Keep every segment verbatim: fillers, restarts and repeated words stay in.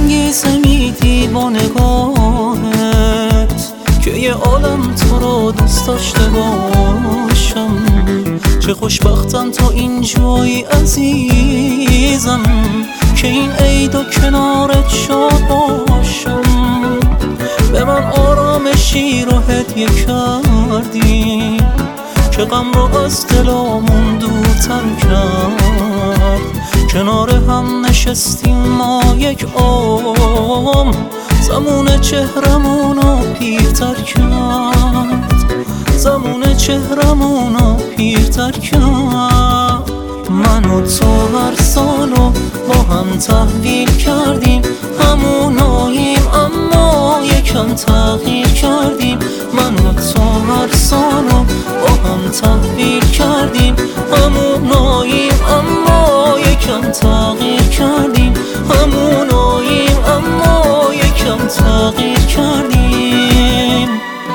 میدی با نگاهت که یه عالم تو رو دوست داشته باشم. چه خوشبختم تا اینجایی عزیزم که این عید و کنارت شاد باشم. به من آرامشی رو هدیه کردی که غم رو از دلامون دورتر کرد. کنار هم نشستیم ما یک عمر، زمان چهرمونو پیرتر کرد، زمان چهرمونو پیرتر کرد. من و تو هر سالو با هم تحویل کردیم، هموناییم اما یکم تغییر کردیم. من و تو هر سالو با هم تحویل کردیم، هموناییم اما یکم تغییر کردیم، هموناییم اما یکم تغییر کردیم.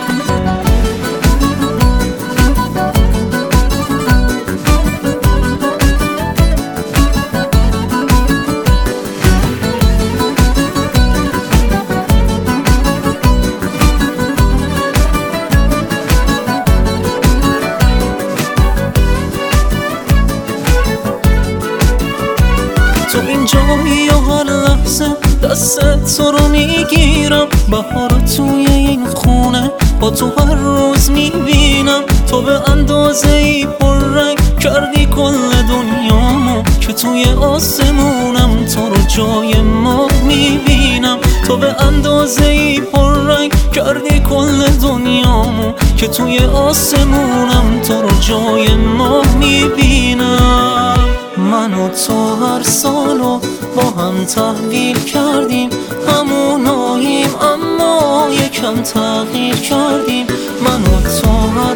تو اینجایی و هر لحظه دست تو رو میگیرم. بهار توی این خونه با تو هر روز میبینم. تو به اندازه ای پررنگ کردی کل دنیامو که توی آسمونم تو رو جای ما میبینم. تو به اندازه ای پررنگ کردی کل دنیامو که توی آسمونم تو رو جای ما میبینم. من و تو هر سالو با هم تحویل کردیم، هموناییم اما یکم تغییر کردیم. من و تو هر